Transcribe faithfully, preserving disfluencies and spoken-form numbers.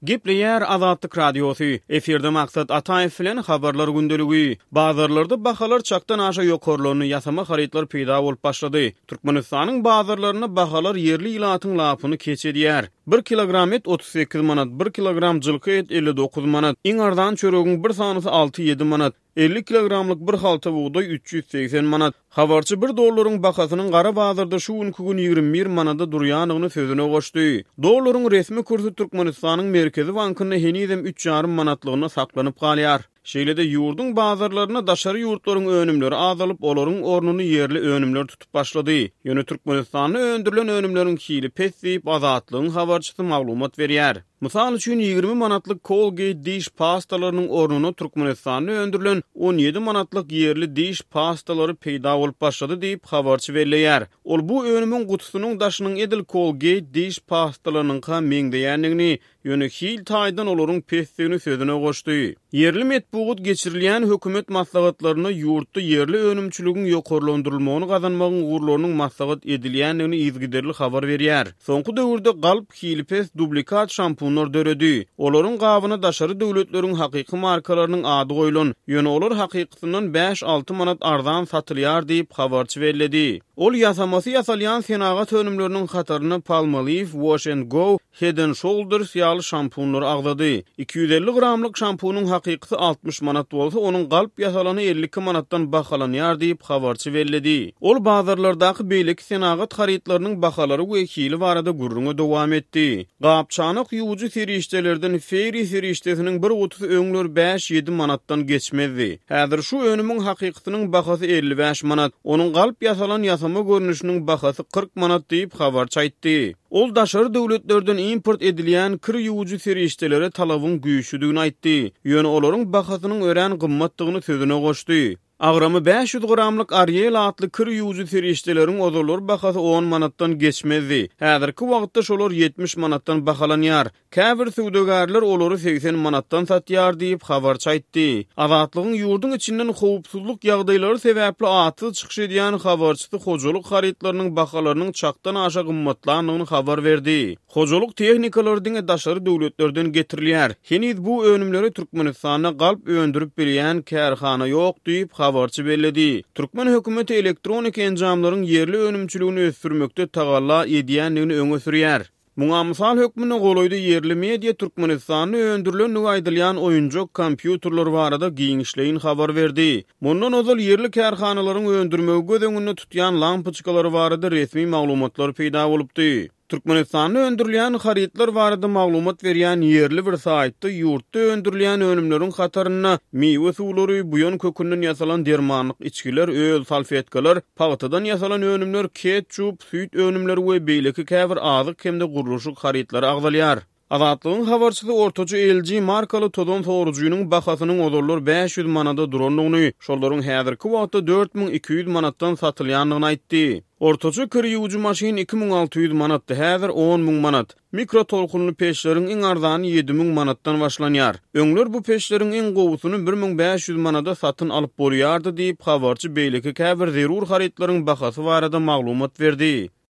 Gepleyer Azatlyk Radiosu. Eferde maksat Ataev bilen habarlar gündeligi. Bazarlarda bahalar çaktan aşa yokorlaryny ýasama haritler peýda bolup başlady. Türkmenistanyň bazarlaryna bahalar yerli ilatyň lapyny keçedýär. bir kilogram et otuz sekiz manat, bir kilogram jylky et elli dokuz manat, iňardan çöregiň bir sanysy alty ýedi manat, elli kilogramlyk bir halta buğday üç yüz seksen manat. Habarçy bir dollaryň bahasynyň gara bazarda şu günkü gün ýigirmi bir manada durýanyny sözüne goşdy. Dollaryň resmi kursy Türkmenistanyň Merkezi Bankyna henizem üç ýarym manatlygyna saklanyp galýar. Şeýlede ýurdun bazarlaryna daşary ýurtlaryň önümleri azalyp olaryň ornuny yerli önümler tutup başlady. Ýöne Türkmenistanyň öndürilen önümleriň kili pesip azatlygyň habarçysy maglumat berýär. Mysal üçin ýigirmi manatlyk Colgate diş pastalarynyň ornuny Türkmenistanyň öndürilen on ýedi manatlyk yerli diş pastalary peýda bolup başlady diýip habarçy berilýär. Ol bu önümiň gutusynyň daşynyň edil Colgate diş pastalarynyň ka meňdeýänligini ýöne hil taýdan olaryň pesdigini sözüne goşdy. Yerli metbuat geçirilýän hökümet maslahatlaryna ýurtda yerli önümçiligiň ýokarlandyrylmagyny gazanmagyň gurlarynyň maslahat edilýänligini izgiderli habar berýär. Soňky döwürde galp hilpes duplikat şampunlar döredi. Olaryň gabyna daşary döwletleriň hakyky markalarynyň ady goýulan, ýöne olar hakykatyndan beş alty manat arzan satylýar diýip habarçy berildi. Ol ýasamasy ýasalýan senagat önümleriniň hataryny Palmolive, Wash and Go, Head and Shoulders ýaly şampunlar agdady. iki yüz elli gramlyk şampunyň hakykaty altmış manat bolsa, onuň galp ýasalany elli iki manatdan bahalanýar diýip habarçy berildi. Ol bazarlardaky beýleki senagat haritlarynyň bahalary wekili barada gurruna dowam etdi. Gapçanyk ýuwjy serişdelerden Feri serişdesiniň bir otuz öňler beş ýedi manatdan geçmezdi. Häzir şu önümiň hakykatynyň bahasy elli beş manat, onuň galp ýasalan ýasama görnüşiniň bahasy kırk manat diýip habarçy aýtdy. Ol daşary döwletlerden import edilýän kir ýuwjy serişdelere talabyň güýçlüdigini aýtdy. Ýöne olaryň bahasynyň ören gymmatdygyny sözüne goşdy. Agramy beş yüz gramlyk Ariel atly kir ýuwjy serişdeleriň ozalar bahasy on manatdan geçmezdi. Häzirki wagtda şolar yetmiş manatdan bahalanýar. Käbir söwdegarlar olary seksen manatdan satýar diýip habarçy aýtdy. Azatlygyň ýurdun içinden howpsuzlyk ýagdaýlary sebäpli aty çykyş edýän habarçysy hojalyk haritlarynyň bahalarynyň çakdan aşa gymmatlanyny habar berdi. Hojalyk tehnikalaryň daşary döwletlerden getirilýär. Heniz bu önümleri Türkmenistana galp öndürüp berýän kärhana ýok diýip habarçy bellädi. Türkmen hökümeti elektronik enjamlaryň yerli önümçiligini ösürmekde tagalla edýänligini öňe sürýär. Muňa mysal hökmüne golaýdy yerli media Türkmenistanyň öndürilen nugaýdylýan oýunjak kompýuterler barada giňişleýin habar berdi. Mundan ozal yerli kärhanalaryň öndürmegi gözeňinde tutýan lampyçkalar barada resmi maglumatlar peýda bolupdy. Türkmenistanyň öndürilen haritler barada maglumat berýän yerli bir saýtda ýurtda öndürilen önümleriň hataryna meýwe suwlary, buýan kökünden ýasalan dermanlyk içkiler, öl, salfetkalar, pagtadan ýasalan önümler, ketçup, süýt önümleri we beýleki käbir azyk hemde guruluşyk haritlary agdalýar. Azatlygyň habarçysy ortaça L G markaly tozon sorujynyň bahasynyň ozarlar beş yüz manada duranlygyny, şolaryň häzirki wagtda dört bin iki yüz manatdan satylýanlygyny aýtdy. Ortaça kir ýuwjy maşyn iki bin alty yüz manatdy, häzir on bin manat. Mikro tolkunly peşleriň iň arzany ýedi bin manatdan başlanýar. Öňler bu peşleriň iň gowusyny bir bin beş yüz manada satyn alyp bolýardy diýip habarçy beýleki käbir zerur haritlaryň bahasy barada maglumat berdi.